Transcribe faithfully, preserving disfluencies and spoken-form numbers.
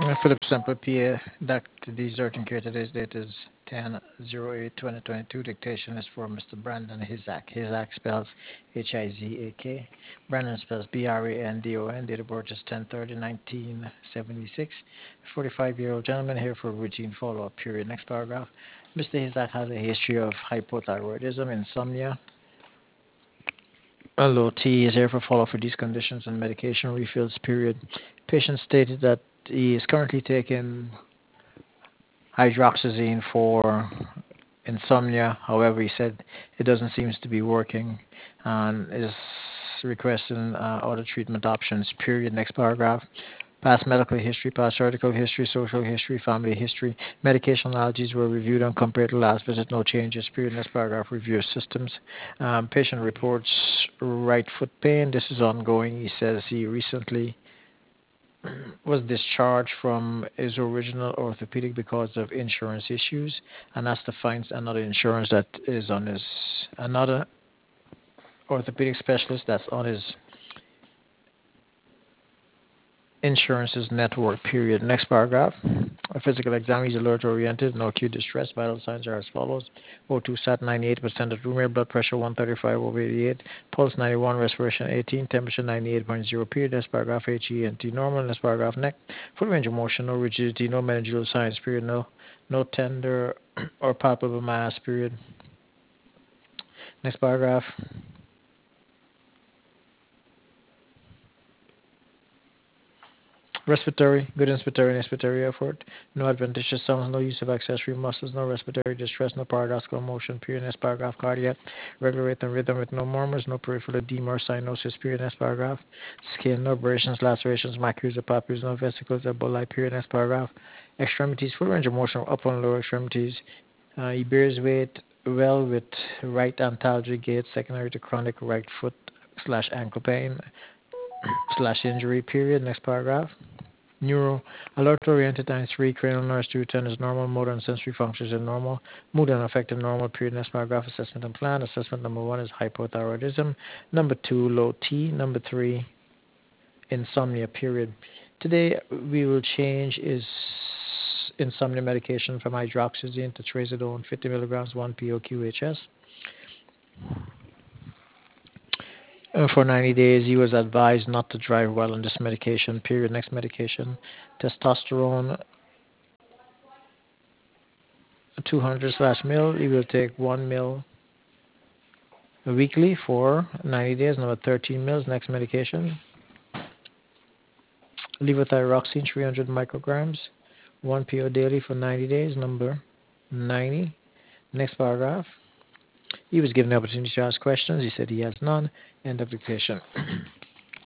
Uh, Philip Semple, P A. Doctor D's urgent care. Today's date is ten oh eight twenty twenty-two. Dictation is for Mister Brandon Hizak. Hizak spells H I Z A K. Brandon spells B R A N D O N. Date of birth is ten thirty nineteen seventy-six. forty-five-year-old gentleman here for routine follow-up period. Next paragraph. Mister Hizak has a history of hypothyroidism, insomnia. Although T is here for follow-up for these conditions and medication refills period. Patient stated that he is currently taking hydroxyzine for insomnia. However, he said it doesn't seem to be working and is requesting uh, other treatment options. Period. Next paragraph. Past medical history, past surgical history, social history, family history. Medication allergies were reviewed and compared to last visit. No changes. Period. Next paragraph. Review systems. Um, patient reports right foot pain. This is ongoing. He says he recently was discharged from his original orthopedic because of insurance issues and has to find another insurance that is on his another orthopedic specialist that's on his insurance's network. Period. Next paragraph. A physical exam is alert oriented, no acute distress. Vital signs are as follows: O two sat ninety-eight percent at room air, blood pressure one thirty-five over eighty-eight, pulse ninety-one, respiration eighteen, temperature ninety-eight point zero. Period. Next paragraph. H E N T normal. Next paragraph. Neck. Full range of motion, no rigidity, no meningeal signs. Period. No, no tender or palpable mass. Period. Next paragraph. Respiratory, good inspiratory and expiratory effort. No adventitious sounds, no use of accessory muscles, no respiratory distress, no paradoxical motion. Period. Next paragraph. Cardiac, regular rate and rhythm with no murmurs, no peripheral edema or cyanosis. Period. Next paragraph. Skin, no abrasions, lacerations, macules or papules, no vesicles or bulli. Period. Next paragraph. Extremities, full range of motion, upper and lower extremities. Uh, he bears weight well with right antalgic gait, secondary to chronic right foot slash ankle pain slash injury. Period. Next paragraph. Neuro, alert oriented times three, cranial nerves two ten is normal, motor and sensory functions are normal, mood and affective normal. Period. Next paragraph. Assessment and plan. Assessment number one is hypothyroidism. Number two, low T. Number three, insomnia. Period. Today we will change his insomnia medication from hydroxyzine to trazodone, fifty milligrams, one P O Q H S. Uh, for ninety days, he was advised not to drive while on this medication. Period. Next medication, testosterone two hundred slash mil. He will take one mil weekly for ninety days. Number thirteen mils. Next medication, levothyroxine three hundred micrograms, one P O daily for ninety days. Number ninety. Next paragraph. He was given the opportunity to ask questions. He said he has none. End of dictation.